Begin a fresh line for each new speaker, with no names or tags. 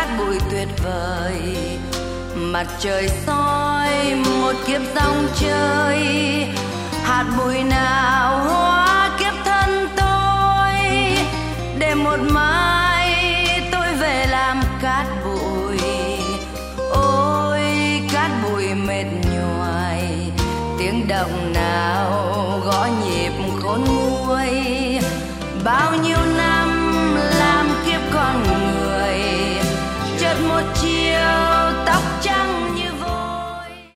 cát bụi tuyệt vời. Mặt trời soi một kiếp dòng chơi, hạt bụi nào hóa kiếp thân tôi, để một mai tôi về làm cát bụi. Ôi cát bụi mệt nhoài, tiếng động nào gõ nhịp khôn nguôi. Bao nhiêu